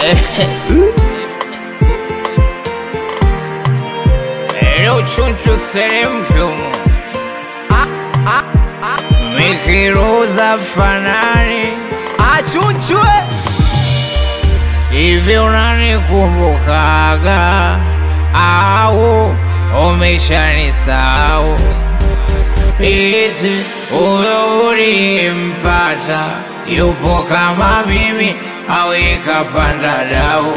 Eu chunchu seremfumo Mikiruza fanani Achunchwe hivi unanikumbukaga au umeshanisahau? Eti huyo ulimpata yupo kama mimi au ikapanda dau?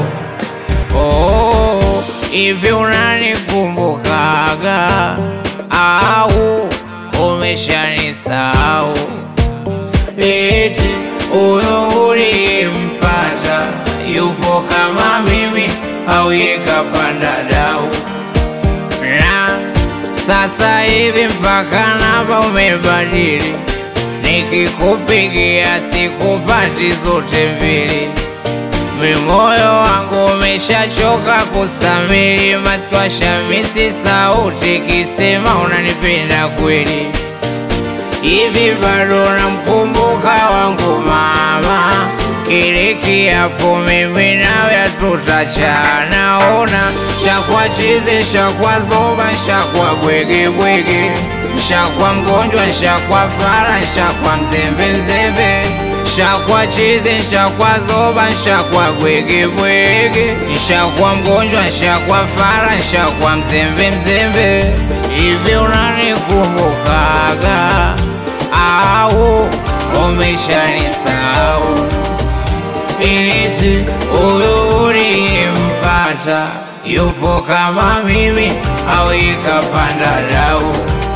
Oh, hivi unanikumbukaga au umeshanisahau? Eti huyo ulimpata yupo kama mimi au ikapanda dau? Na sasa hivi mpaka namba umebadili, nikikupigia sikupati zote mbili. Moyo wangu umeshachoka kusamili, masikwa shamisi sauti kisema unanipenda kweli. Hivi bado namkumbuka wangu mama, kile kiapo mimi nawe tutachana. Ona shakwa chizi, shakwa zoba, shakwa bwege bwege, shakwa mgonjwa, shakwa fara, shakwa mzembe mzembe, shakwa chizi, shakwa zoba, shakwa bwege bwege, shakwa mgonjwa, shakwa fara, shakwa mzembe mzembe. Hivi unanikumbukaga au umeshanisahau? Eti huyo ulimpata yupo kama mimi au ikapanda dau?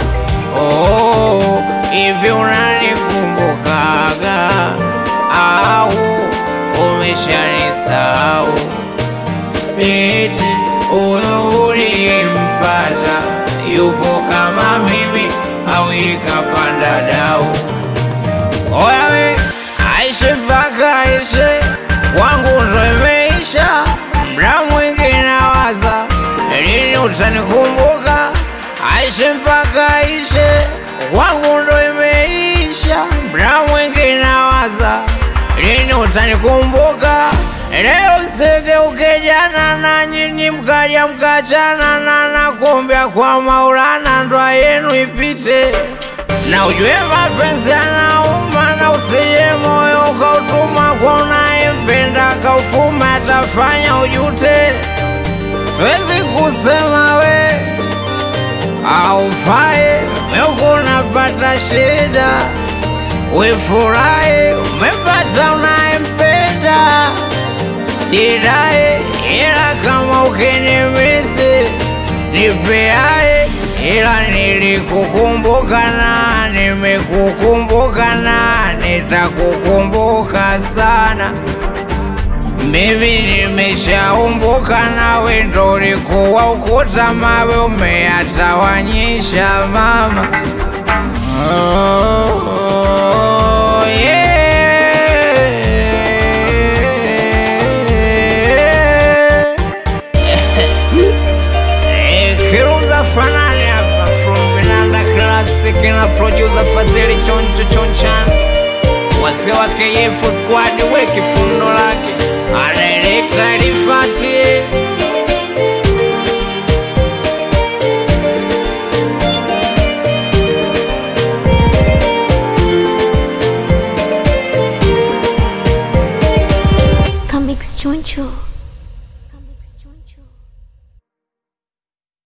Oh, hivi unanikumbukaga au umeshanisahau? Eti huyo ulimpata yupo kama mimi au ikapanda dau? Oyawe aishe mpaka aishe, wangu ndo imeisha. Mda mwingi nawaza lini utanikumbuka. Aishe mpaka aishe, wangu ndo imeisha. Mda mwingi nawaza lini utanikumbuka. Leo sigeuke jana na nyinyi mkaja mkachana, na nakumbia kwa Maulana ndoa yenu ipite. Na ujue mapenzi yanauma, na usije moyo ukautuma kwa unayempenda kaufuma, atafanya ujute. Siwezi kusema we haufae, meuko unapata shida. We furahi umepata unayempenda, jidae ila kama ukinimisi nipeae, ila nilikukumbuka na nimekukumbuka na nitakukumbuka sana. Mimi nimeshaumbuka nawe, ndo ulikuwa ukuta mawe umeyatawanyisha mama. Oh, yeah. Kiruza fanani hapa from Vinanda Classic na producer Fazili Choncho Chonchan, wase wa KF squad weki fundo lake anaelekta ilifati. Comics Choncho.